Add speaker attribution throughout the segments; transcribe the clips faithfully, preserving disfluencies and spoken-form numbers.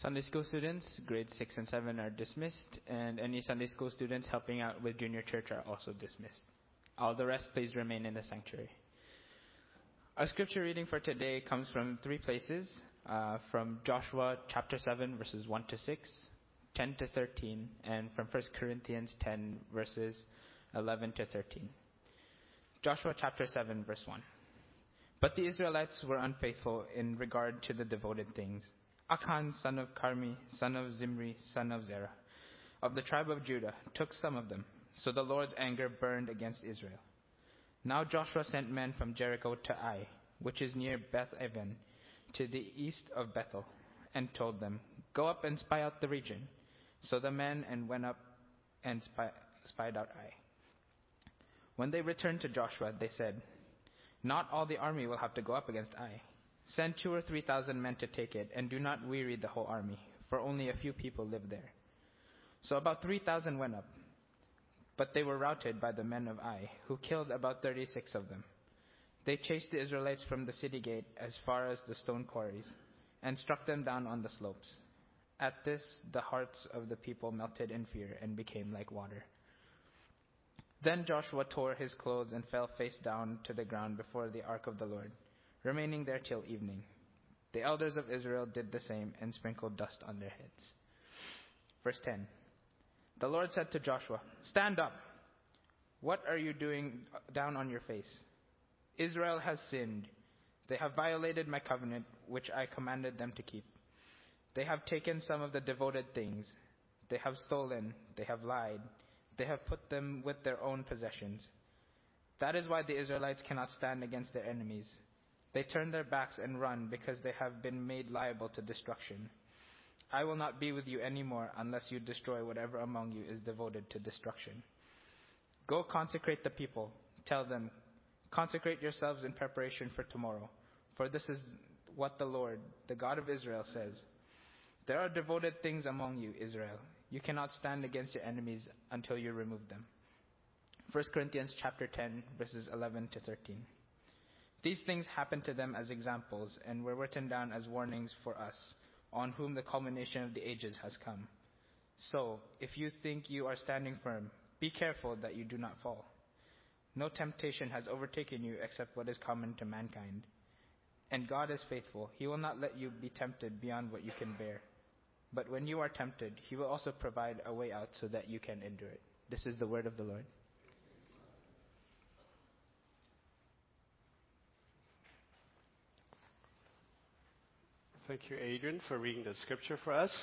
Speaker 1: Sunday school students, grades six and seven are dismissed, and any Sunday school students helping out with junior church are also dismissed. All the rest, please remain in the sanctuary. Our scripture reading for today comes from three places, uh, from Joshua chapter seven, verses one to six, ten to thirteen, and from First Corinthians ten, verses eleven to thirteen. Joshua chapter seven, verse one. But the Israelites were unfaithful in regard to the devoted things. Achan, son of Carmi, son of Zimri, son of Zerah, of the tribe of Judah, took some of them. So the Lord's anger burned against Israel. Now Joshua sent men from Jericho to Ai, which is near Beth-aven, to the east of Bethel, and told them, "Go up and spy out the region." So the men and went up and spy, spied out Ai. When they returned to Joshua, they said, "Not all the army will have to go up against Ai. Send two or three thousand men to take it, and do not weary the whole army, for only a few people live there." So about three thousand went up, but they were routed by the men of Ai, who killed about thirty-six of them. They chased the Israelites from the city gate as far as the stone quarries, and struck them down on the slopes. At this, the hearts of the people melted in fear and became like water. Then Joshua tore his clothes and fell face down to the ground before the ark of the Lord, remaining there till evening. The elders of Israel did the same and sprinkled dust on their heads. Verse ten. The Lord said to Joshua, "Stand up. What are you doing down on your face? Israel has sinned. They have violated my covenant, which I commanded them to keep. They have taken some of the devoted things. They have stolen. They have lied. They have put them with their own possessions. That is why the Israelites cannot stand against their enemies. They turn their backs and run because they have been made liable to destruction. I will not be with you anymore unless you destroy whatever among you is devoted to destruction. Go consecrate the people. Tell them, consecrate yourselves in preparation for tomorrow. For this is what the Lord, the God of Israel, says. There are devoted things among you, Israel. You cannot stand against your enemies until you remove them." First Corinthians chapter ten, verses eleven to thirteen. These things happened to them as examples and were written down as warnings for us, on whom the culmination of the ages has come. So, if you think you are standing firm, be careful that you do not fall. No temptation has overtaken you except what is common to mankind. And God is faithful. He will not let you be tempted beyond what you can bear. But when you are tempted, He will also provide a way out so that you can endure it. This is the word of the Lord.
Speaker 2: Thank you, Adrian, for reading the scripture for us.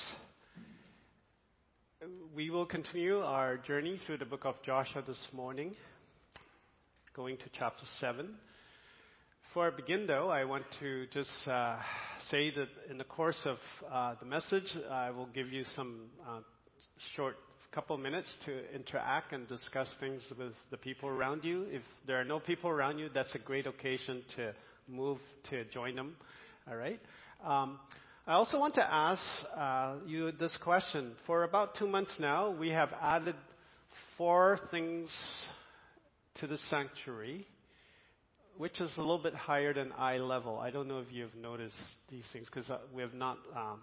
Speaker 2: We will continue our journey through the book of Joshua this morning, going to chapter seven. Before I begin, though, I want to just uh, say that in the course of uh, the message, I will give you some uh, short couple minutes to interact and discuss things with the people around you. If there are no people around you, that's a great occasion to move to join them. All right? Um, I also want to ask uh, you this question. For about two months now, we have added four things to the sanctuary, which is a little bit higher than eye level. I don't know if you've noticed these things because uh, we have not um,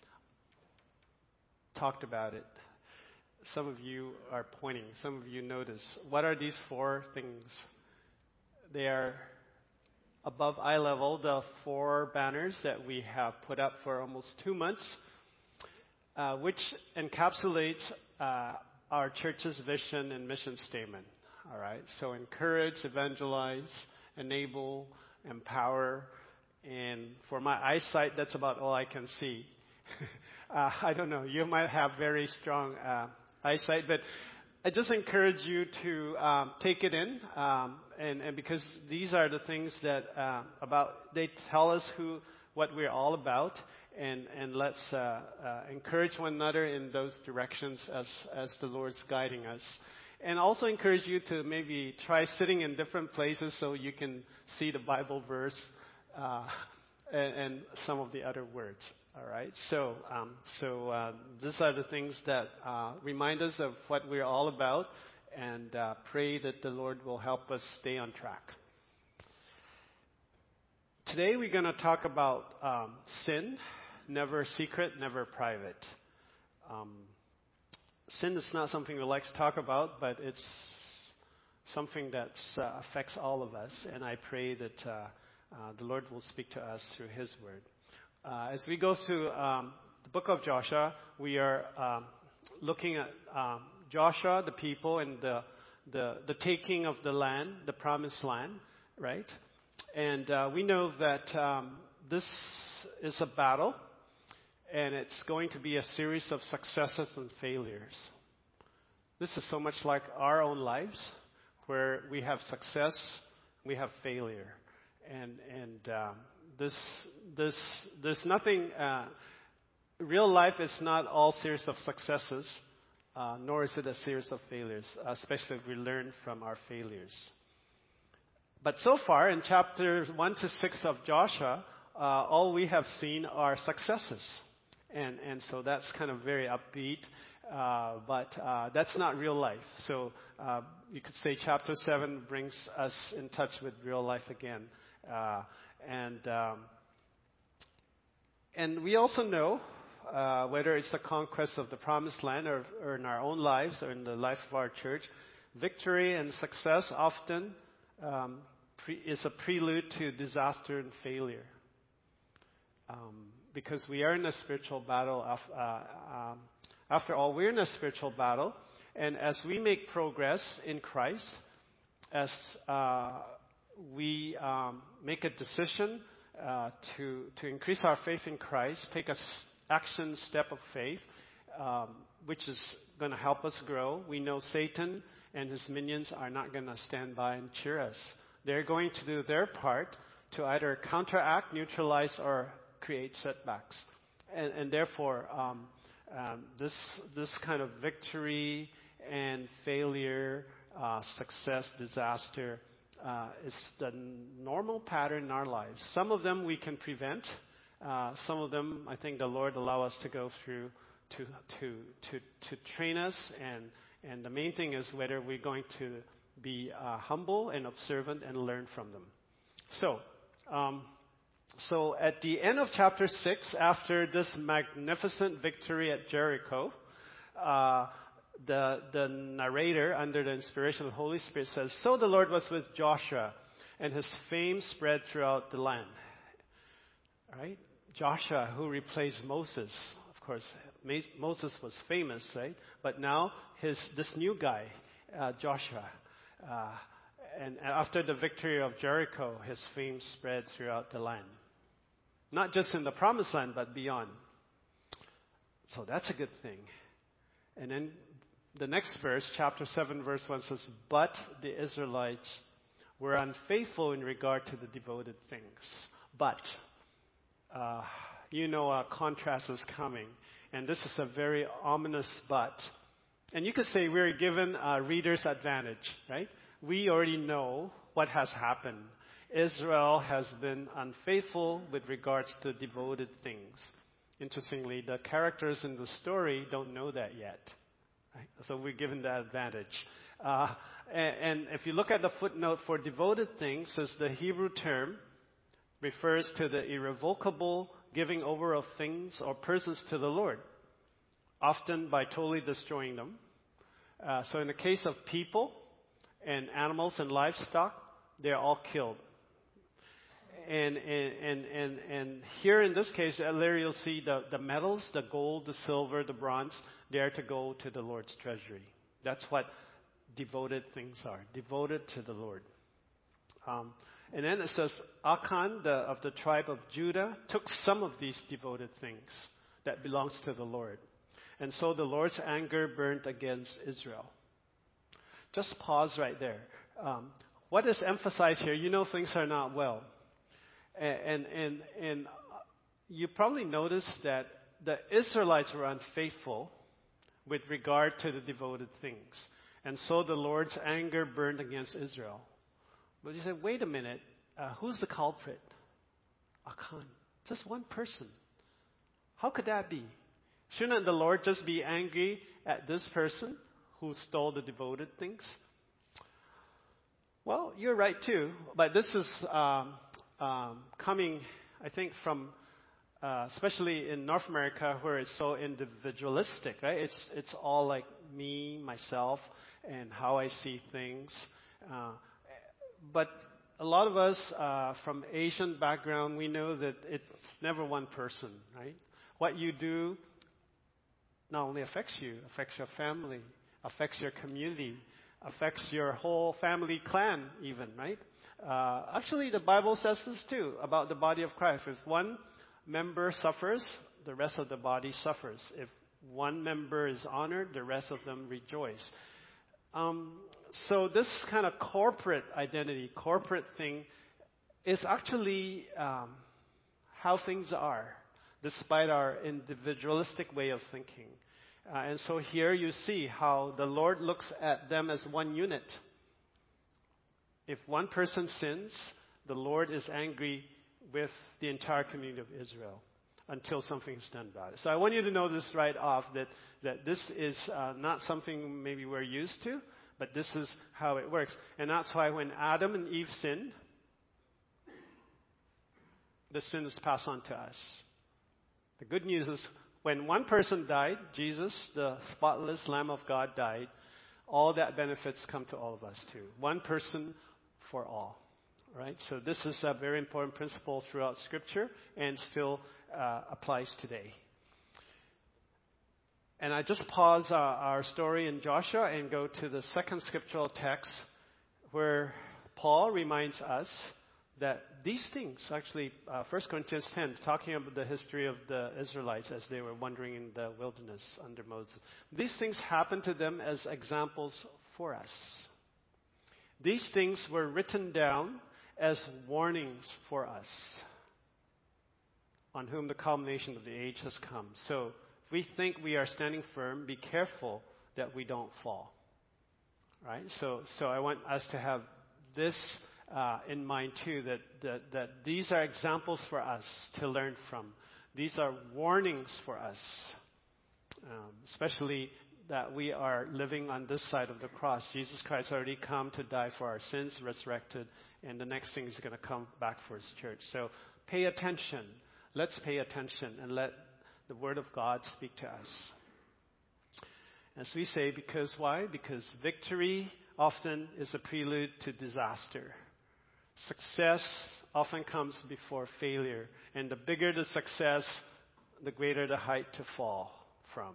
Speaker 2: talked about it. Some of you are pointing. Some of you notice. What are these four things? They are above eye level, the four banners that we have put up for almost two months, uh, which encapsulates uh, our church's vision and mission statement. All right. So encourage, evangelize, enable, empower, and for my eyesight, that's about all I can see. uh, I don't know. You might have very strong uh, eyesight, but I just encourage you to um, take it in, um, and, and because these are the things that uh, about they tell us who what we're all about, and and let's uh, uh, encourage one another in those directions as as the Lord's guiding us. And also encourage you to maybe try sitting in different places so you can see the Bible verse uh, and, and some of the other words. All right. So, um, so uh, these are the things that uh, remind us of what we're all about, and uh, pray that the Lord will help us stay on track. Today we're going to talk about um, sin, never secret, never private. Um, sin is not something we like to talk about, but it's something that uh, affects all of us. And I pray that uh, uh, the Lord will speak to us through His Word. Uh, as we go through um, the book of Joshua, we are um, looking at um, Joshua, the people, and the, the the taking of the land, the promised land, right? And uh, we know that um, this is a battle, and it's going to be a series of successes and failures. This is so much like our own lives, where we have success, we have failure, and and um, this this there's nothing. Uh, real life is not all series of successes, uh, nor is it a series of failures, especially if we learn from our failures. But so far, in chapters one to six of Joshua, uh, all we have seen are successes. And, and so that's kind of very upbeat, uh, but uh, that's not real life. So uh, you could say chapter seven brings us in touch with real life again. Uh, and, um, and we also know, uh, whether it's the conquest of the promised land or, or in our own lives or in the life of our church, victory and success often um, pre- is a prelude to disaster and failure. Um, because we are in a spiritual battle. Of, uh, um, after all, we're in a spiritual battle. And as we make progress in Christ, as uh, we um, make a decision uh, to, to increase our faith in Christ, take a action step of faith, um, which is going to help us grow. We know Satan and his minions are not going to stand by and cheer us. They're going to do their part to either counteract, neutralize, or create setbacks. And, and therefore, um, um, this this kind of victory and failure, uh, success, disaster, uh, is the normal pattern in our lives. Some of them we can prevent. Uh, some of them, I think the Lord allow us to go through to to to to train us. And and the main thing is whether we're going to be uh, humble and observant and learn from them. So. Um, So at the end of chapter six, after this magnificent victory at Jericho, uh, the, the narrator, under the inspiration of the Holy Spirit, says, "So the Lord was with Joshua, and his fame spread throughout the land." Right? Joshua, who replaced Moses. Of course, Moses was famous, right? But now his this new guy, uh, Joshua, uh, and after the victory of Jericho, his fame spread throughout the land. Not just in the promised land, but beyond. So that's a good thing. And then the next verse, chapter seven, verse one says, "But the Israelites were unfaithful in regard to the devoted things." But, uh, you know, a contrast is coming. And this is a very ominous but. And you could say we're given a reader's advantage, right? We already know what has happened. Israel has been unfaithful with regards to devoted things. Interestingly, the characters in the story don't know that yet. Right? So we're given that advantage. Uh, and, and if you look at the footnote for devoted things, as the Hebrew term refers to the irrevocable giving over of things or persons to the Lord, often by totally destroying them. Uh, so in the case of people and animals and livestock, they're all killed. And, and, and, and, and here in this case, there you'll see the, the metals, the gold, the silver, the bronze, they are to go to the Lord's treasury. That's what devoted things are, devoted to the Lord. Um, and then it says, Achan, the, of the tribe of Judah, took some of these devoted things that belongs to the Lord. And so the Lord's anger burned against Israel. Just pause right there. Um, what is emphasized here? You know things are not well. And, and, and you probably noticed that the Israelites were unfaithful with regard to the devoted things. And so the Lord's anger burned against Israel. But you say, wait a minute, uh, who's the culprit? Achan. Just one person. How could that be? Shouldn't the Lord just be angry at this person who stole the devoted things? Well, you're right too. But this is... Um, Um, coming, I think, from uh, especially in North America, where it's so individualistic, right? It's it's all like me, myself, and how I see things. Uh, but a lot of us uh, from Asian background, we know that it's never one person, right? What you do not only affects you, affects your family, affects your community, affects your whole family clan even, right? Uh, actually, the Bible says this too about the body of Christ. If one member suffers, the rest of the body suffers. If one member is honored, the rest of them rejoice. Um, so this kind of corporate identity, corporate thing, is actually um, how things are, despite our individualistic way of thinking. Uh, and so here you see how the Lord looks at them as one unit. If one person sins, the Lord is angry with the entire community of Israel until something is done about it. So I want you to know this right off, that, that this is uh, not something maybe we're used to, but this is how it works. And that's why when Adam and Eve sinned, the sin is passed on to us. The good news is when one person died, Jesus, the spotless Lamb of God, died, all that benefits come to all of us too. One person for all. Right? So this is a very important principle throughout Scripture and still uh, applies today. And I just pause uh, our story in Joshua and go to the second scriptural text where Paul reminds us that these things, actually, uh, First Corinthians ten, talking about the history of the Israelites as they were wandering in the wilderness under Moses. These things happened to them as examples for us. These things were written down as warnings for us, on whom the culmination of the age has come. So if we think we are standing firm, be careful that we don't fall. Right? So, so I want us to have this uh, in mind too, that, that, that these are examples for us to learn from. These are warnings for us, um, especially that we are living on this side of the cross. Jesus Christ already come to die for our sins, resurrected, and the next thing is going to come back for His church. So pay attention. Let's pay attention and let the Word of God speak to us. As we say, because why? Because victory often is a prelude to disaster. Success often comes before failure. And the bigger the success, the greater the height to fall from.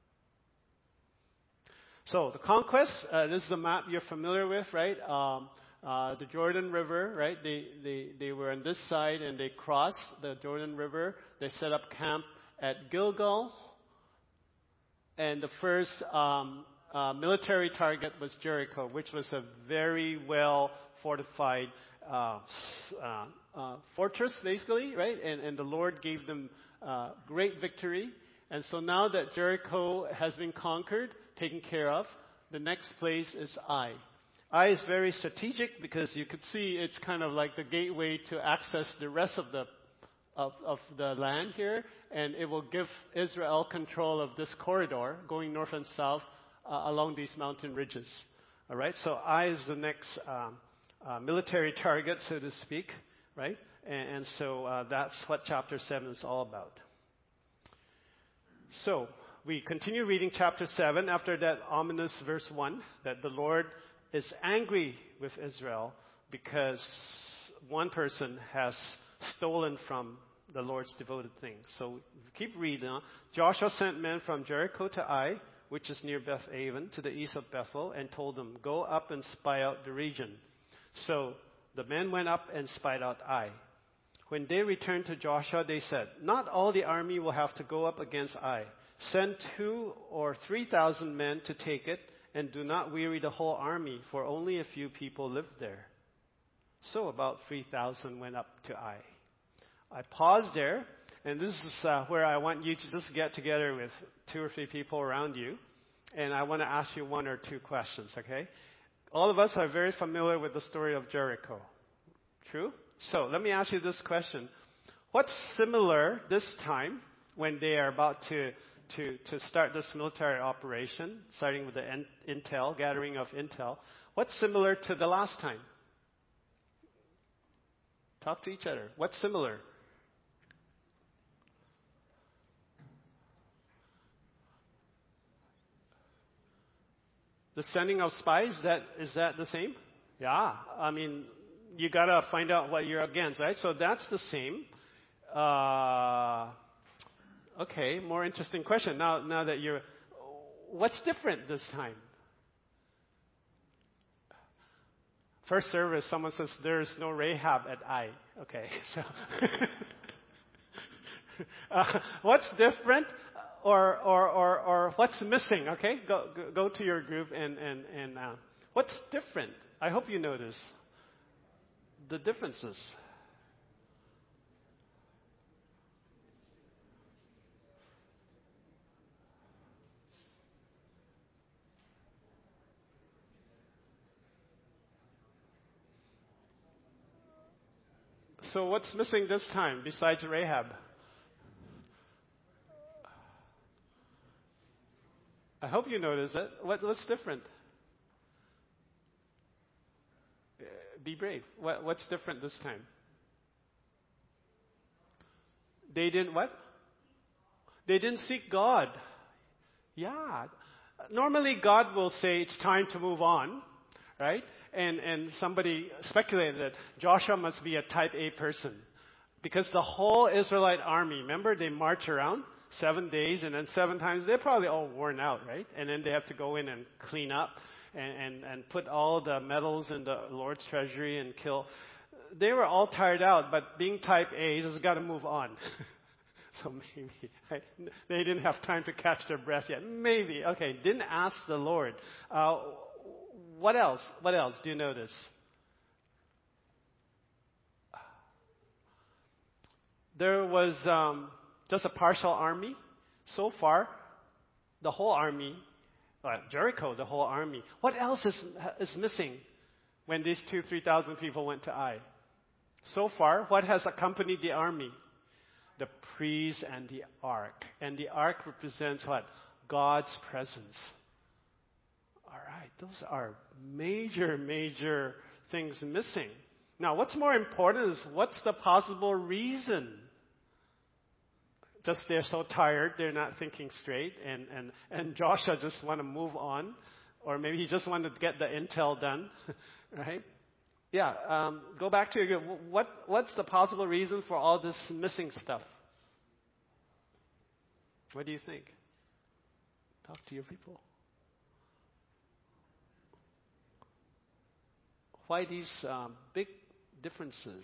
Speaker 2: So the conquest, uh, this is a map you're familiar with, right? Um, uh, the Jordan River, right? They, they, they were on this side and they crossed the Jordan River. They set up camp at Gilgal. And the first um, uh, military target was Jericho, which was a very well fortified uh, uh, uh, fortress, basically, right? And, and the Lord gave them uh, great victory. And so now that Jericho has been conquered, taken care of, the next place is Ai. Ai is very strategic because you could see it's kind of like the gateway to access the rest of the of, of the land here, and it will give Israel control of this corridor going north and south uh, along these mountain ridges. All right, so Ai is the next um, uh, military target, so to speak, right? And, and so uh, that's what chapter seven is all about. So we continue reading chapter seven after that ominous verse one, that the Lord is angry with Israel because one person has stolen from the Lord's devoted thing. So keep reading. Huh? Joshua sent men from Jericho to Ai, which is near Beth-aven, to the east of Bethel, and told them, go up and spy out the region. So the men went up and spied out Ai. When they returned to Joshua, they said, not all the army will have to go up against Ai. Send two or three thousand men to take it, and do not weary the whole army, for only a few people live there. So about three thousand went up to Ai. I pause there, and this is uh, where I want you to just get together with two or three people around you, and I want to ask you one or two questions, okay? All of us are very familiar with the story of Jericho. True? So let me ask you this question. What's similar this time when they are about to to, to start this military operation, starting with the in, intel, gathering of intel? What's similar to the last time? Talk to each other. What's similar? The sending of spies, that is that the same? Yeah. I mean, you got to find out what you're against, right? So that's the same. Uh, okay, more interesting question. Now, now that you're, what's different this time? First service, someone says there's no Rahab at Ai. Okay, so uh, what's different, or or or or what's missing? Okay, go go, go to your group and and and uh, what's different? I hope you notice the differences. So what's missing this time besides Rahab? I hope you notice it. What, what's different? Uh, Be brave. What, what's different this time? They didn't what? They didn't seek God. Yeah. Normally God will say it's time to move on, right? And and somebody speculated that Joshua must be a type A person. Because the whole Israelite army, remember, they march around seven days and then seven times. They're probably all worn out, right? And then they have to go in and clean up and, and, and put all the metals in the Lord's treasury and kill. They were all tired out, but being type A's has got to move on. So maybe right? They didn't have time to catch their breath yet. Maybe. Okay, didn't ask the Lord. Uh, what else? What else do you notice? There was um, just a partial army. So far, the whole army, uh, Jericho, the whole army. What else is is missing when these two, three thousand people went to Ai? So far, what has accompanied the army? The priests and the ark. And the ark represents what? God's presence. All right, those are major, major things missing. Now, what's more important is what's the possible reason? Just they're so tired, they're not thinking straight, and, and, and Joshua just want to move on, or maybe he just wanted to get the intel done, right? Yeah, um, go back to your, what, what's the possible reason for all this missing stuff? What do you think? Talk to your people. Why these um, big differences?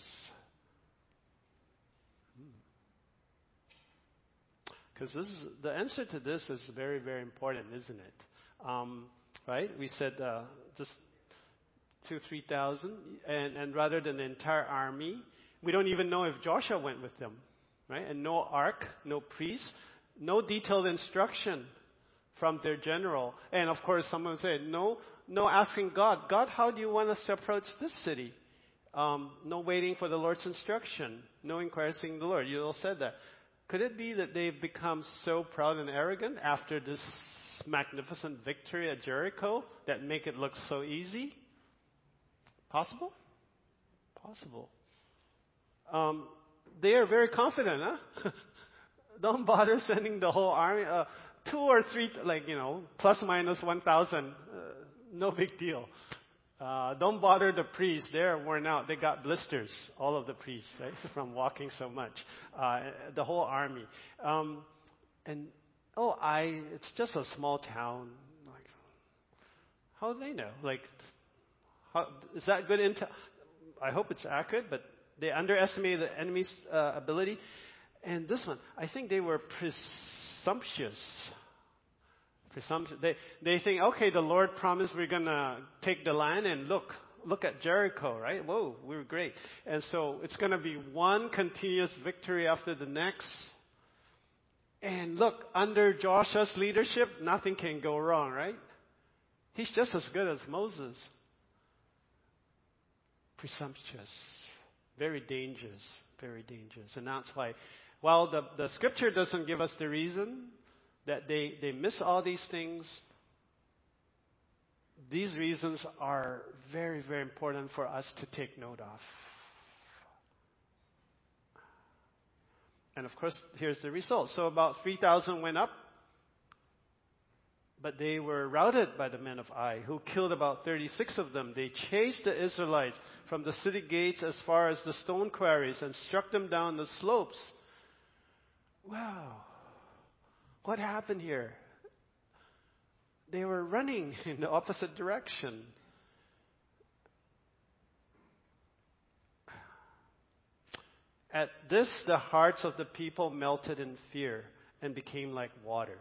Speaker 2: Because this is, the answer to this is very, very important, isn't it? Um, right? We said uh, just two, three thousand, and, and rather than the entire army, we don't even know if Joshua went with them, right? And no ark, no priest, no detailed instruction from their general, and of course, someone said, no, no asking God, God, how do you want us to approach this city? Um, no waiting for the Lord's instruction, no inquiring the Lord. You all said that. Could it be that they've become so proud and arrogant after this magnificent victory at Jericho that make it look so easy? Possible? Possible. Um, they are very confident, huh? Don't bother sending the whole army. Uh, two or three, like, you know, plus minus one thousand. Uh, no big deal. Uh, don't bother the priests. They're worn out. They got blisters, all of the priests, right, from walking so much. Uh, the whole army. Um, and, oh, I, it's just a small town. Like, how do they know? Like, how, is that good intel? I hope it's accurate, but they underestimated the enemy's uh, ability. And this one, I think they were presumptuous. Presumption. They they think, okay, the Lord promised we're gonna take the land, and look, look at Jericho, right? Whoa, we were great, and so it's gonna be one continuous victory after the next. And look, under Joshua's leadership, nothing can go wrong, right? He's just as good as Moses. Presumptuous, very dangerous, very dangerous, and that's why, while the the Scripture doesn't give us the reason that they, they miss all these things, these reasons are very, very important for us to take note of. And of course, here's the result. So about three thousand went up. But they were routed by the men of Ai, who killed about thirty-six of them. They chased the Israelites from the city gates as far as the stone quarries and struck them down the slopes. Wow. What happened here? They were running in the opposite direction. At this, the hearts of the people melted in fear and became like water.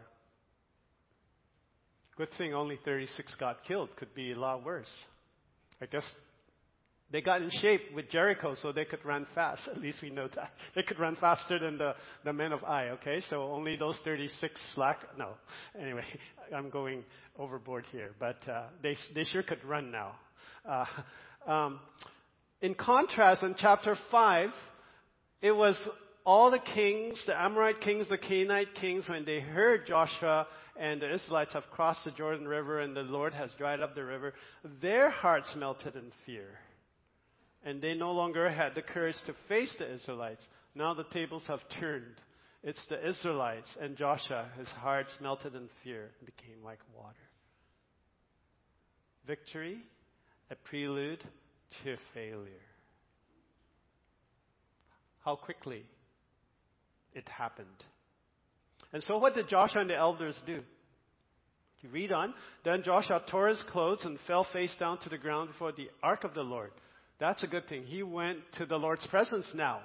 Speaker 2: Good thing only thirty-six got killed. Could be a lot worse. I guess they got in shape with Jericho so they could run fast. At least we know that. They could run faster than the, the men of Ai, okay? So only those thirty-six slack. No. Anyway, I'm going overboard here. But uh, they, they sure could run now. Uh, um, in contrast, in chapter five, it was all the kings, the Amorite kings, the Canaanite kings, when they heard Joshua and the Israelites have crossed the Jordan River and the Lord has dried up the river, their hearts melted in fear. And they no longer had the courage to face the Israelites. Now the tables have turned. It's the Israelites and Joshua, his hearts melted in fear and became like water. Victory, a prelude to failure. How quickly it happened. And so what did Joshua and the elders do? You read on. Then Joshua tore his clothes and fell face down to the ground before the ark of the Lord. That's a good thing. He went to the Lord's presence now.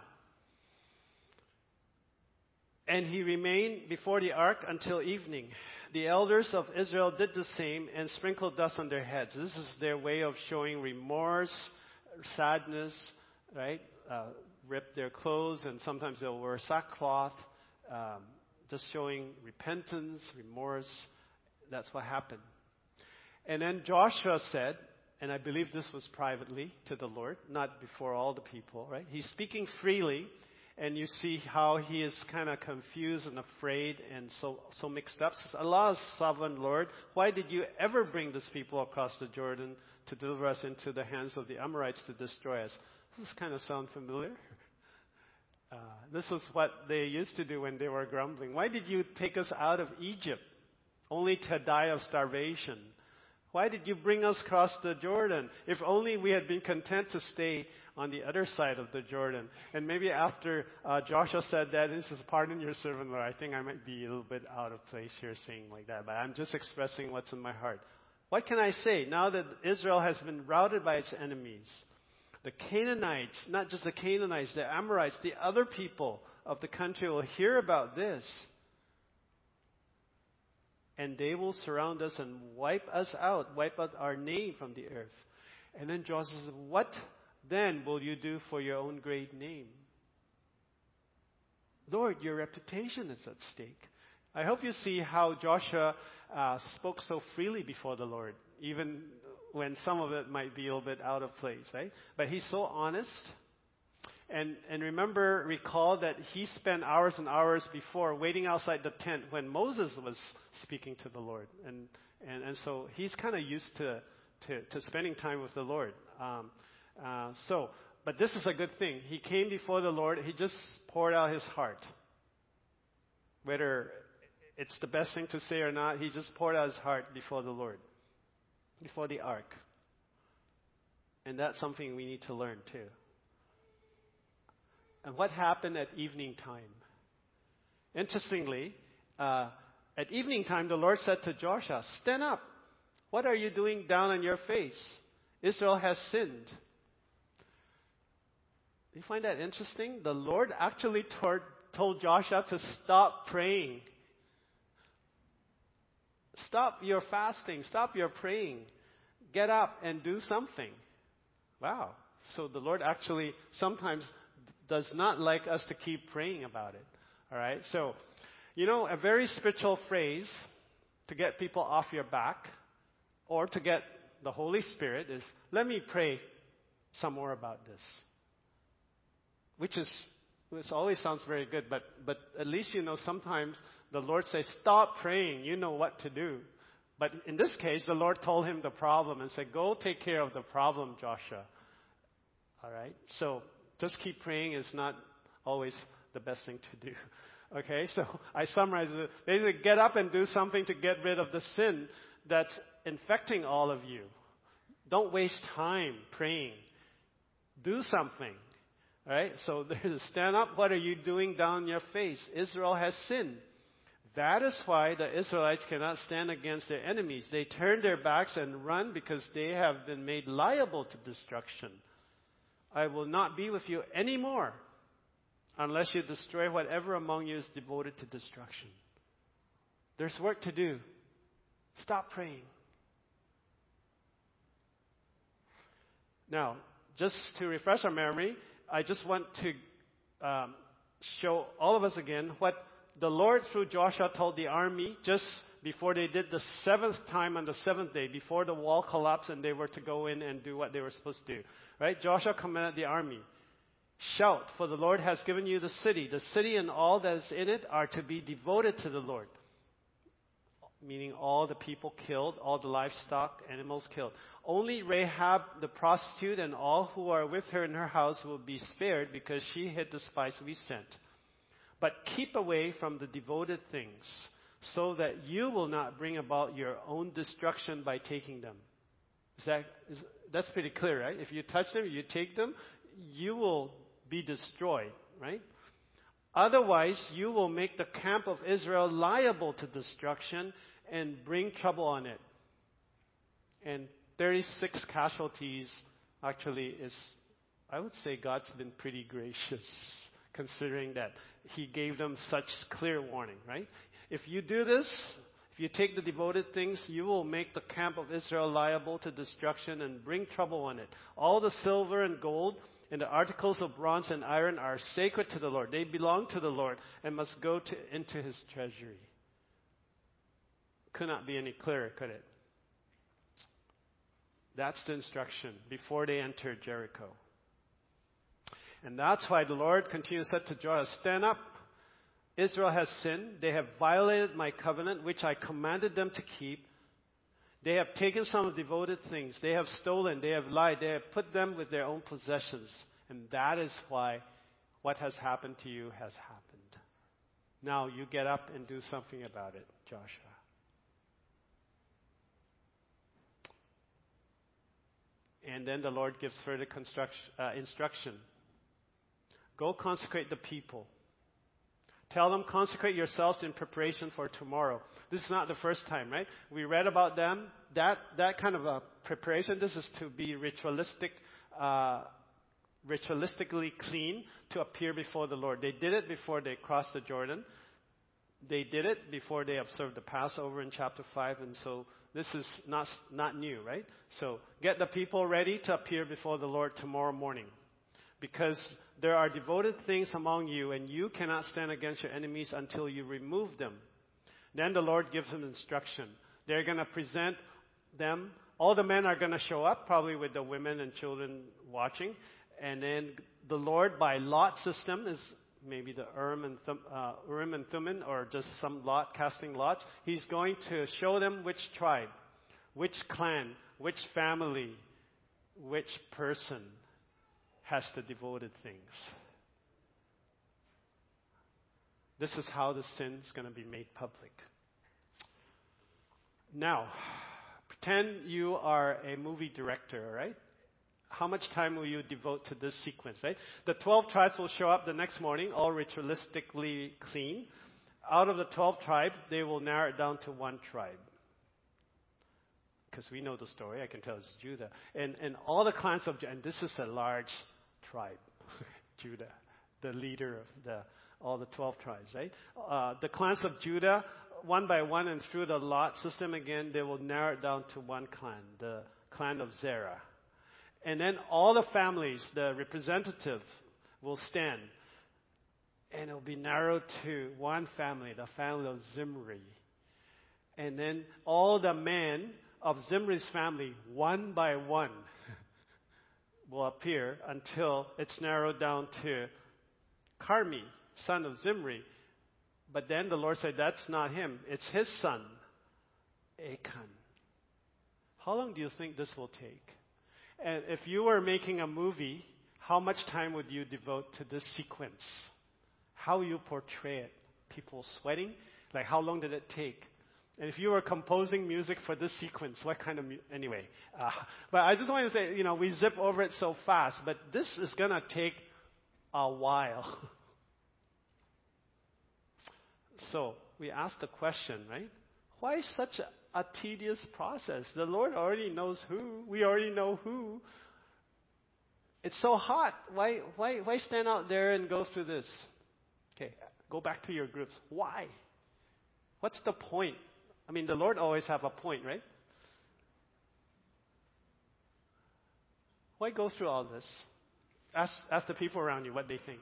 Speaker 2: And he remained before the ark until evening. The elders of Israel did the same and sprinkled dust on their heads. This is their way of showing remorse, sadness, right? Uh, rip their clothes, and sometimes they'll wear sackcloth, um, just showing repentance, remorse. That's what happened. And then Joshua said, and I believe this was privately to the Lord, not before all the people, right? He's speaking freely, and you see how he is kind of confused and afraid and so so mixed up. Says, Allah is sovereign Lord. Why did you ever bring this people across the Jordan to deliver us into the hands of the Amorites to destroy us? Does this kind of sound familiar? Uh, this is what they used to do when they were grumbling. Why did you take us out of Egypt only to die of starvation? Why did you bring us across the Jordan? If only we had been content to stay on the other side of the Jordan. And maybe after uh, Joshua said that, this is pardon your servant, Lord. I think I might be a little bit out of place here saying like that, but I'm just expressing what's in my heart. What can I say? Now that Israel has been routed by its enemies, the Canaanites, not just the Canaanites, the Amorites, the other people of the country will hear about this. And they will surround us and wipe us out, wipe out our name from the earth. And then Joshua says, what then will you do for your own great name? Lord, your reputation is at stake. I hope you see how Joshua uh, spoke so freely before the Lord, even when some of it might be a little bit out of place, right? But he's so honest. And and remember, recall that he spent hours and hours before waiting outside the tent when Moses was speaking to the Lord. And and, and so he's kind of used to, to, to spending time with the Lord. Um, uh, so, but this is a good thing. He came before the Lord. He just poured out his heart. Whether it's the best thing to say or not, he just poured out his heart before the Lord, before the ark. And that's something we need to learn too. And what happened at evening time? Interestingly, uh, at evening time, the Lord said to Joshua, stand up. What are you doing down on your face? Israel has sinned. Do you find that interesting? The Lord actually told, told Joshua to stop praying. Stop your fasting. Stop your praying. Get up and do something. Wow. So the Lord actually sometimes does not like us to keep praying about it. All right? So, you know, a very spiritual phrase to get people off your back or to get the Holy Spirit is, let me pray some more about this. Which is, which always sounds very good, but, but at least you know sometimes the Lord says, stop praying, you know what to do. But in this case, the Lord told him the problem and said, go take care of the problem, Joshua. All right? So, just keep praying is not always the best thing to do. Okay, so I summarize it. Basically, get up and do something to get rid of the sin that's infecting all of you. Don't waste time praying. Do something. All right? So there's a stand up. What are you doing down your face? Israel has sinned. That is why the Israelites cannot stand against their enemies. They turn their backs and run because they have been made liable to destruction. I will not be with you anymore unless you destroy whatever among you is devoted to destruction. There's work to do. Stop praying. Now, just to refresh our memory, I just want to um, show all of us again what the Lord through Joshua told the army just before they did the seventh time on the seventh day, before the wall collapsed and they were to go in and do what they were supposed to do. Right? Joshua commanded the army, shout, for the Lord has given you the city. The city and all that is in it are to be devoted to the Lord. Meaning all the people killed, all the livestock, animals killed. Only Rahab the prostitute and all who are with her in her house will be spared because she hid the spice we sent. But keep away from the devoted things so that you will not bring about your own destruction by taking them. Is that, is, that's pretty clear, right? If you touch them, you take them, you will be destroyed, right? Otherwise, you will make the camp of Israel liable to destruction and bring trouble on it. And thirty-six casualties actually is, I would say God's been pretty gracious considering that He gave them such clear warning, right? If you do this, if you take the devoted things, you will make the camp of Israel liable to destruction and bring trouble on it. All the silver and gold and the articles of bronze and iron are sacred to the Lord. They belong to the Lord and must go to, into His treasury. Could not be any clearer, could it? That's the instruction before they entered Jericho. And that's why the Lord continues to say to Joshua, stand up. Israel has sinned. They have violated my covenant, which I commanded them to keep. They have taken some devoted things. They have stolen. They have lied. They have put them with their own possessions. And that is why what has happened to you has happened. Now you get up and do something about it, Joshua. And then the Lord gives further uh, instruction. Go consecrate the people. Tell them, consecrate yourselves in preparation for tomorrow. This is not the first time, right? We read about them. That that kind of a preparation, this is to be ritualistic, uh, ritualistically clean to appear before the Lord. They did it before they crossed the Jordan. They did it before they observed the Passover in chapter five, and so this is not not new, right? So get the people ready to appear before the Lord tomorrow morning. Because there are devoted things among you, and you cannot stand against your enemies until you remove them. Then the Lord gives them instruction. They're going to present them. All the men are going to show up, probably with the women and children watching. And then the Lord, by lot system, is maybe the Urim and, Thum, uh, Urim and Thummim, or just some lot, casting lots. He's going to show them which tribe, which clan, which family, which person has the devoted things. This is how the sin is going to be made public. Now, pretend you are a movie director, all right? How much time will you devote to this sequence, right? The twelve tribes will show up the next morning, all ritualistically clean. Out of the twelve tribes, they will narrow it down to one tribe. Because we know the story, I can tell it's Judah. And, and all the clans of Judah, and this is a large tribe, Judah, the leader of the all the twelve tribes, right? Uh, the clans of Judah, one by one, and through the lot system again, they will narrow it down to one clan, the clan of Zerah. And then all the families, the representative, will stand. And it will be narrowed to one family, the family of Zimri. And then all the men of Zimri's family, one by one, will appear until it's narrowed down to Carmi, son of Zimri. But then the Lord said, that's not him. It's his son, Achan. How long do you think this will take? And if you were making a movie, how much time would you devote to this sequence? How you portray it? people sweating. Like, how long did it take? And if you were composing music for this sequence, what kind of mu- anyway? Uh, but I just want to say, you know, we zip over it so fast, but this is gonna take a while. So we ask the question, right? Why such a, a tedious process? The Lord already knows who. We already know who. It's so hot. Why, why, why stand out there and go through this? Okay, go back to your groups. Why? What's the point? I mean, the Lord always have a point, right? Why go through all this? Ask, ask the people around you what they think.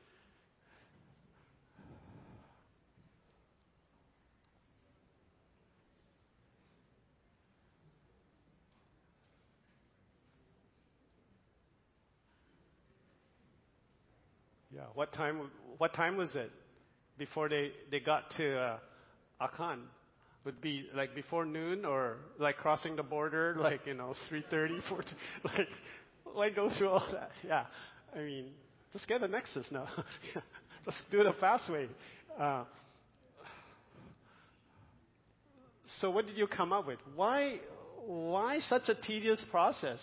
Speaker 2: Yeah, what time? What time was it before they, they got to uh, Akan? Would be like before noon or like crossing the border, like, you know, three thirty, four. Like, why go through all that? Yeah, I mean, just get a Nexus now. Just do it a fast way. Uh, so, what did you come up with? Why, why such a tedious process?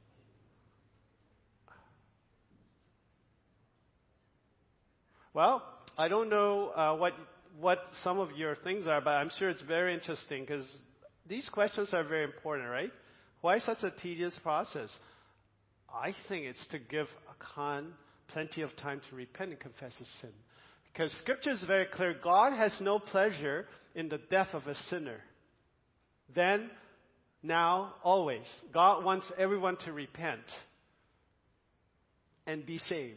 Speaker 2: Well, I don't know uh, what what some of your things are, but I'm sure it's very interesting because these questions are very important, right? Why such a tedious process? I think it's to give Akan plenty of time to repent and confess his sin. Because Scripture is very clear. God has no pleasure in the death of a sinner. Then, now, always. God wants everyone to repent and be saved.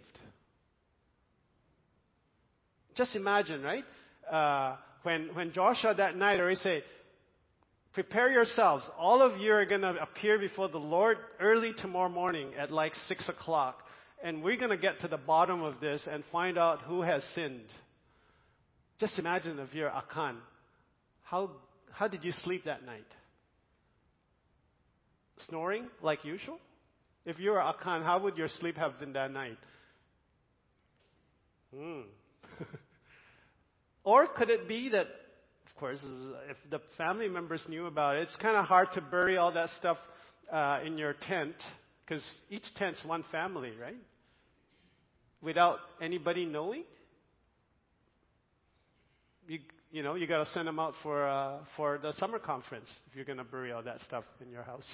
Speaker 2: Just imagine, right? Uh, when when Joshua that night already say, prepare yourselves. All of you are going to appear before the Lord early tomorrow morning at like six o'clock. And we're going to get to the bottom of this and find out who has sinned. Just imagine if you're Akan. How, how did you sleep that night? Snoring like usual? If you were Akan, how would your sleep have been that night? Hmm. Or could it be that, of course, if the family members knew about it, it's kind of hard to bury all that stuff uh, in your tent, because each tent's one family, right? Without anybody knowing. You, you know, you got to send them out for uh, for the summer conference if you're going to bury all that stuff in your house.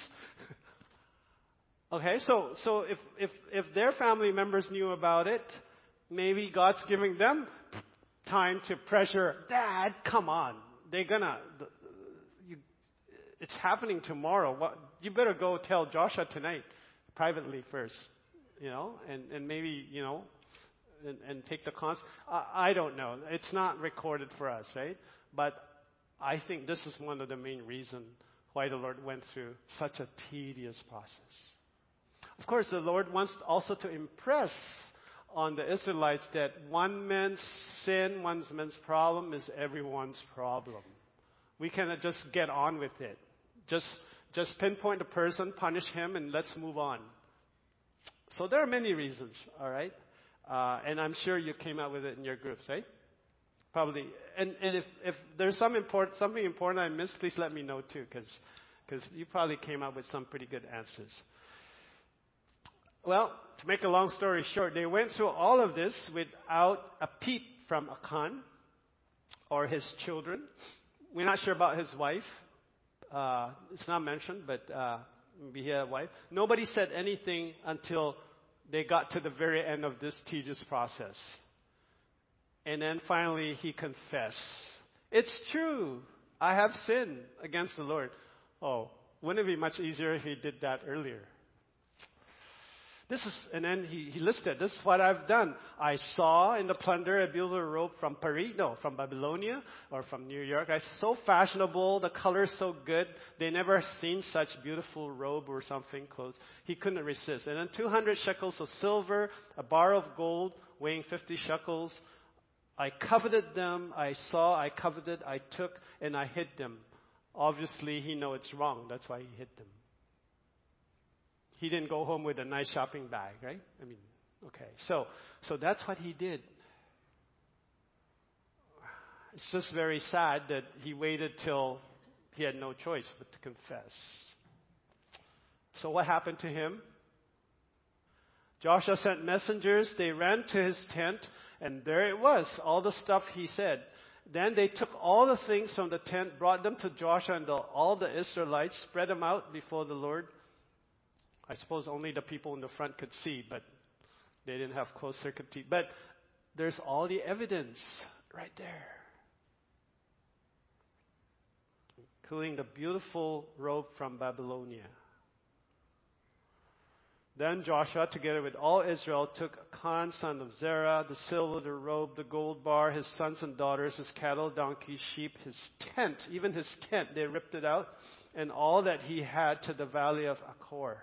Speaker 2: Okay, so so if if if their family members knew about it, maybe God's giving them time to pressure. Dad, come on, they're gonna. The, you, it's happening tomorrow. What, you better go tell Joshua tonight, privately first, you know, and and maybe you know, and, and take the cons. I, I don't know. It's not recorded for us, right? But I think this is one of the main reasons why the Lord went through such a tedious process. Of course, the Lord wants also to impress on the Israelites that one man's sin, one man's problem is everyone's problem. We cannot just get on with it. Just, just pinpoint the person, punish him, and let's move on. So there are many reasons, all right? Uh, and I'm sure you came out with it in your groups, right? Probably. And, and if, if there's some important, something important I missed, please let me know too, because you probably came up with some pretty good answers. Well, to make a long story short, they went through all of this without a peep from Akan or his children. We're not sure about his wife. Uh, it's not mentioned, but uh, maybe he had a wife. Nobody said anything until they got to the very end of this tedious process. And then finally he confessed. It's true. I have sinned against the Lord. Oh, wouldn't it be much easier if he did that earlier? This is, and then he, he listed, this is what I've done. I saw in the plunder a beautiful robe from Paris, no, from Babylonia or from New York. It's so fashionable, the color's so good. They never seen such beautiful robe or something, clothes. He couldn't resist. And then two hundred shekels of silver, a bar of gold weighing fifty shekels. I coveted them, I saw, I coveted, I took, and I hid them. Obviously, he knows it's wrong. That's why he hid them. He didn't go home with a nice shopping bag, right? I mean, okay. So, so that's what he did. It's just very sad that he waited till he had no choice but to confess. So what happened to him? Joshua sent messengers. They ran to his tent, and there it was, all the stuff he said. Then they took all the things from the tent, brought them to Joshua and the, all the Israelites, spread them out before the Lord. I suppose only the people in the front could see, but they didn't have closed circuit T V. But there's all the evidence right there, including the beautiful robe from Babylonia. Then Joshua, together with all Israel, took Achan, son of Zerah, the silver, the robe, the gold bar, his sons and daughters, his cattle, donkeys, sheep, his tent, even his tent, they ripped it out, and all that he had to the valley of Achor.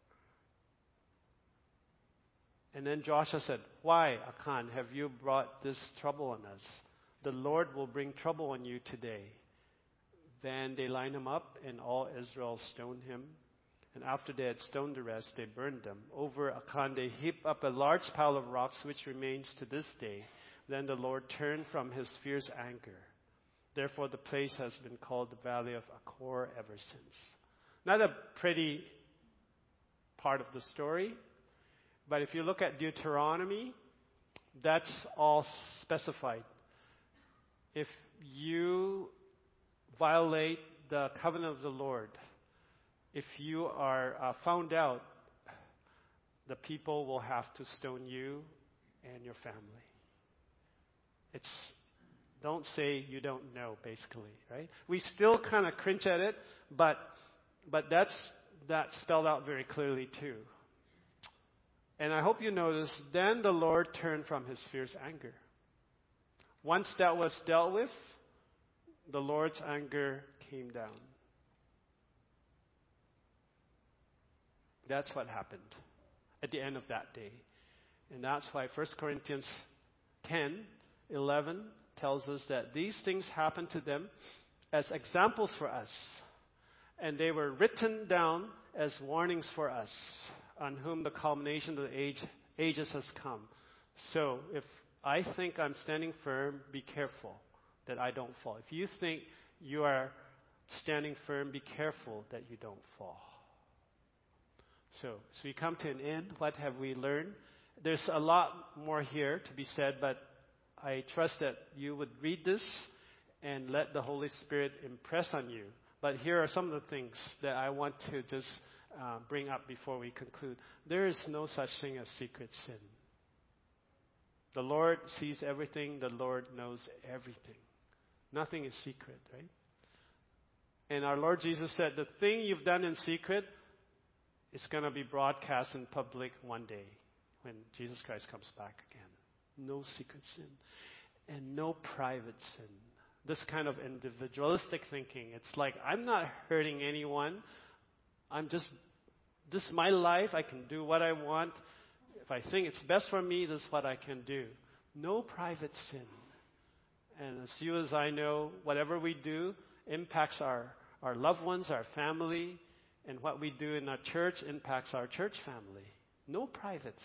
Speaker 2: And then Joshua said, "Why, Achan, have you brought this trouble on us? The Lord will bring trouble on you today." Then they lined him up, and all Israel stoned him. And after they had stoned the rest, they burned them. Over Achan they heaped up a large pile of rocks, which remains to this day. Then the Lord turned from his fierce anger. Therefore the place has been called the Valley of Achor ever since. Not a pretty part of the story, but if you look at Deuteronomy, that's all specified. If you violate the covenant of the Lord, if you are uh, found out, the people will have to stone you and your family. It's, don't say you don't know, basically, right? We still kind of cringe at it, but but that's that's spelled out very clearly too. And I hope you notice, then the Lord turned from his fierce anger. Once that was dealt with, the Lord's anger came down. That's what happened at the end of that day. And that's why First Corinthians ten eleven tells us that these things happened to them as examples for us. And they were written down as warnings for us, on whom the culmination of the age, ages has come. So if I think I'm standing firm, be careful that I don't fall. If you think you are standing firm, be careful that you don't fall. So, so we come to an end. What have we learned? There's a lot more here to be said, but I trust that you would read this and let the Holy Spirit impress on you. But here are some of the things that I want to just uh, bring up before we conclude. There is no such thing as secret sin. The Lord sees everything. The Lord knows everything. Nothing is secret, right? And our Lord Jesus said, the thing you've done in secret, it's going to be broadcast in public one day when Jesus Christ comes back again. No secret sin and no private sin. This kind of individualistic thinking. It's like, I'm not hurting anyone. I'm just, this is my life. I can do what I want. If I think it's best for me, this is what I can do. No private sin. And as you as I know, whatever we do impacts our, our loved ones, our family. And what we do in our church impacts our church family. No private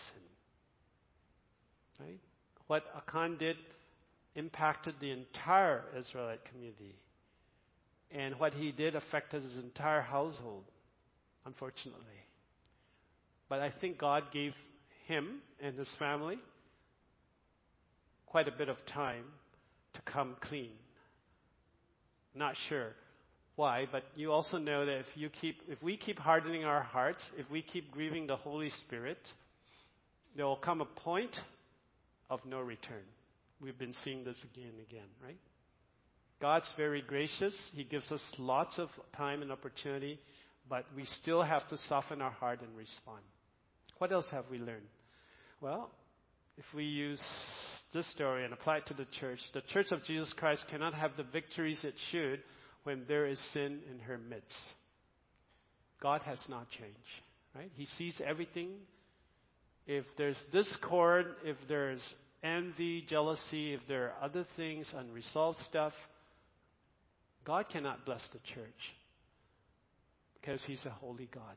Speaker 2: sin. Right? What Achan did impacted the entire Israelite community. And what he did affected his entire household, unfortunately. But I think God gave him and his family quite a bit of time to come clean. Not sure why, but you also know that if you keep, if we keep hardening our hearts, if we keep grieving the Holy Spirit, there will come a point of no return. We've been seeing this again and again, right? God's very gracious. He gives us lots of time and opportunity, but we still have to soften our heart and respond. What else have we learned? Well, if we use this story and apply it to the church, the Church of Jesus Christ cannot have the victories it should when there is sin in her midst. God has not changed, right? He sees everything. If there's discord, if there's envy, jealousy, if there are other things, unresolved stuff, God cannot bless the church because He's a holy God.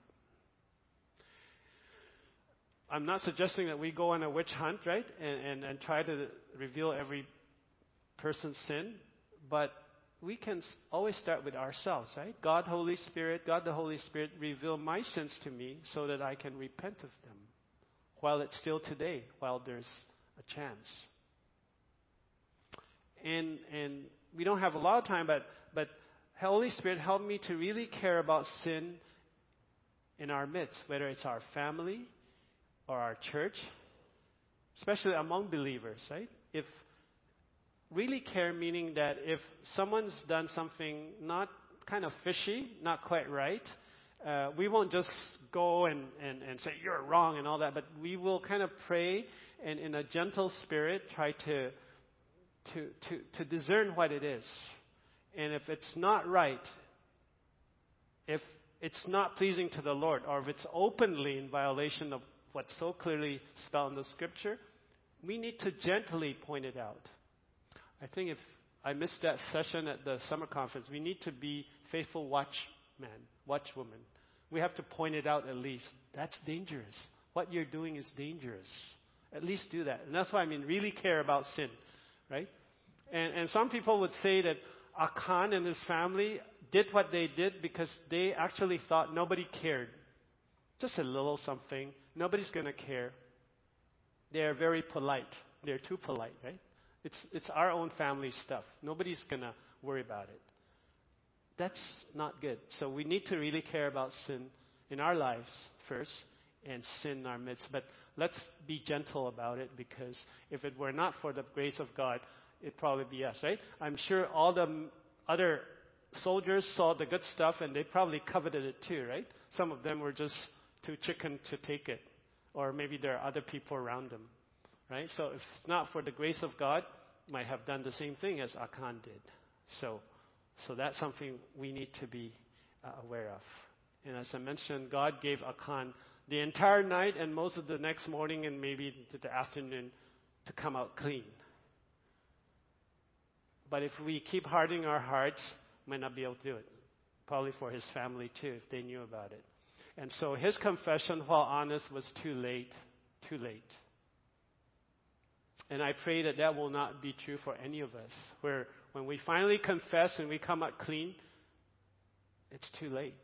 Speaker 2: I'm not suggesting that we go on a witch hunt, right, and, and, and try to reveal every person's sin. But we can s- always start with ourselves, right? God, Holy Spirit, God the Holy Spirit, reveal my sins to me so that I can repent of them while it's still today, while there's a chance. And and we don't have a lot of time, but but Holy Spirit, help me to really care about sin in our midst, whether it's our family or our church, especially among believers, right? If really care, meaning that if someone's done something not kind of fishy, not quite right, uh, we won't just go and, and, and say, you're wrong and all that, but we will kind of pray and in a gentle spirit try to, to, to, to discern what it is. And if it's not right, if it's not pleasing to the Lord, or if it's openly in violation of what's so clearly spelled in the Scripture, we need to gently point it out. I think if I missed that session at the summer conference, we need to be faithful watchmen, watchwomen. We have to point it out at least. That's dangerous. What you're doing is dangerous. At least do that. And that's why I mean really care about sin, right? And, and some people would say that Achan and his family did what they did because they actually thought nobody cared. Just a little something. Nobody's going to care. They're very polite. They're too polite, right? It's it's our own family stuff. Nobody's going to worry about it. That's not good. So we need to really care about sin in our lives first and sin in our midst. But let's be gentle about it, because if it were not for the grace of God, it'd probably be us, right? I'm sure all the m- other soldiers saw the good stuff and they probably coveted it too, right? Some of them were just too chicken to take it. Or maybe there are other people around them. Right? So if it's not for the grace of God, might have done the same thing as Achan did. So, so that's something we need to be uh, aware of. And as I mentioned, God gave Achan the entire night and most of the next morning and maybe into the afternoon to come out clean. But if we keep hardening our hearts, we might not be able to do it. Probably for his family too, if they knew about it. And so his confession, while honest, was too late. Too late. And I pray that that will not be true for any of us, where when we finally confess and we come out clean, it's too late.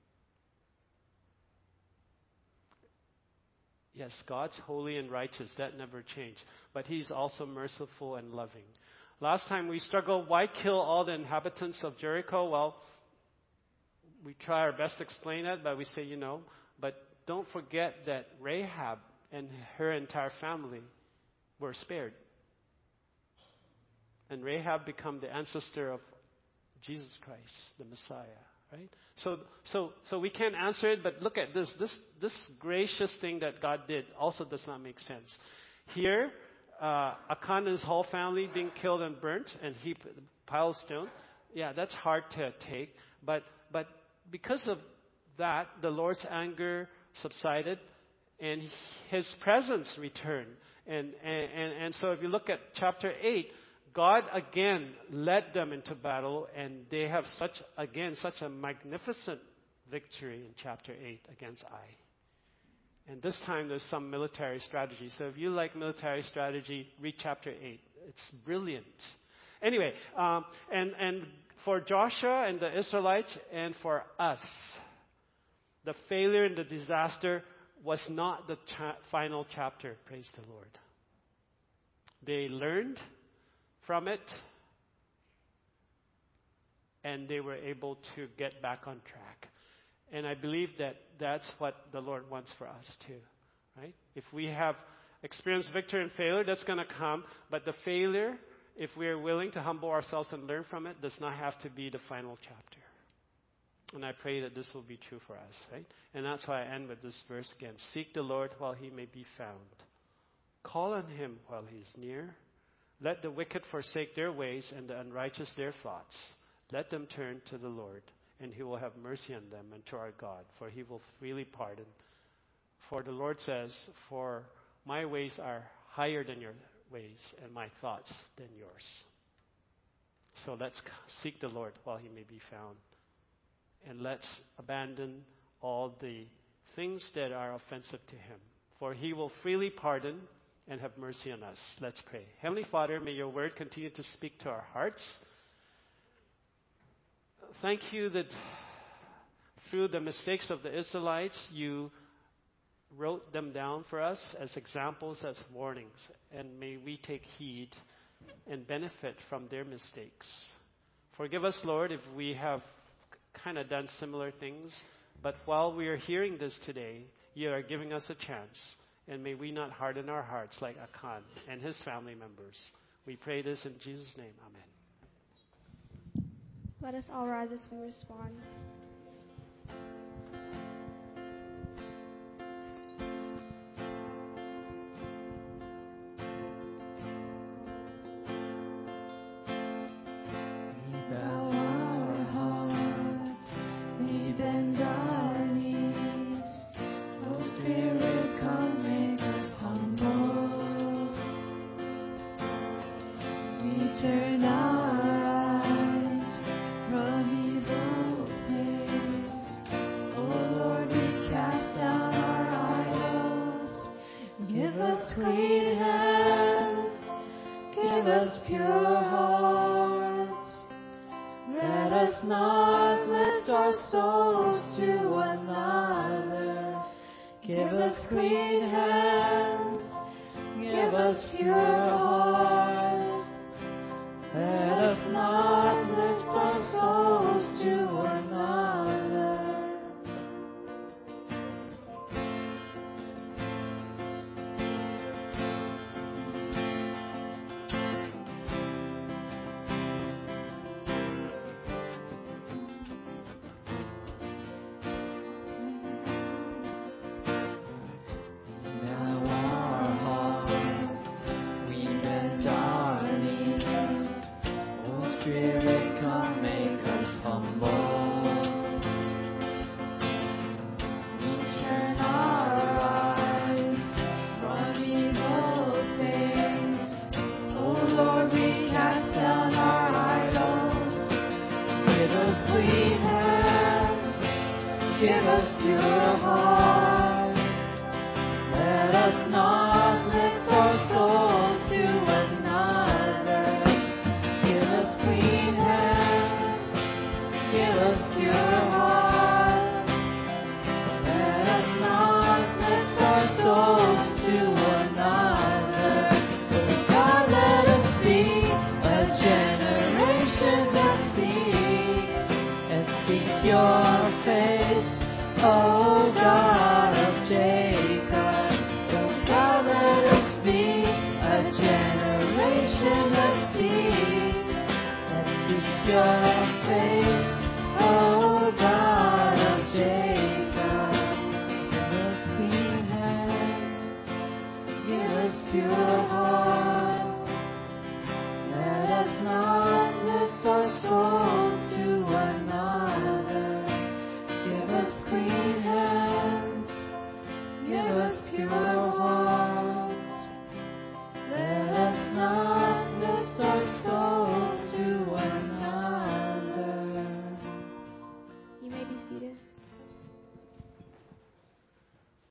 Speaker 2: Yes, God's holy and righteous. That never changed. But He's also merciful and loving. Last time we struggled, why kill all the inhabitants of Jericho? Well, we try our best to explain that, but we say, you know, but don't forget that Rahab and her entire family were spared. And Rahab became the ancestor of Jesus Christ, the Messiah, right? So, so, so we can't answer it, but look at this. This, this gracious thing that God did also does not make sense. Here, uh, Achan and his whole family being killed and burnt and heaped pile of stone. Yeah, that's hard to take. But, but because of that, the Lord's anger subsided and His presence returned. And, and, and, and so if you look at chapter eight, God again led them into battle, and they have such, again, such a magnificent victory in chapter eight against Ai. And this time there's some military strategy. So if you like military strategy, read chapter eight. It's brilliant. Anyway, um, and, and for Joshua and the Israelites and for us, the failure and the disaster was not the cha- final chapter, praise the Lord. They learned from it, and they were able to get back on track. And I believe that that's what the Lord wants for us too, right? If we have experienced victory and failure, that's going to come. But the failure, if we are willing to humble ourselves and learn from it, does not have to be the final chapter. And I pray that this will be true for us, right? And that's why I end with this verse again. Seek the Lord while He may be found. Call on Him while He is near. Let the wicked forsake their ways and the unrighteous their thoughts. Let them turn to the Lord, and He will have mercy on them, and to our God, for He will freely pardon. For the Lord says, for my ways are higher than your ways, and my thoughts than yours. So let's seek the Lord while He may be found. And let's abandon all the things that are offensive to Him. For He will freely pardon and have mercy on us. Let's pray. Heavenly Father, may Your word continue to speak to our hearts. thank you that through the mistakes of the Israelites, you wrote them down for us as examples, as warnings. And may we take heed and benefit from their mistakes. Forgive us, Lord, if we have kind of done similar things. But while we are hearing this today, you are giving us a chance. And may we not harden our hearts like Achan and his family members. We pray this in Jesus' name. Amen.
Speaker 3: Let us all rise as we respond.
Speaker 4: Your face, oh God.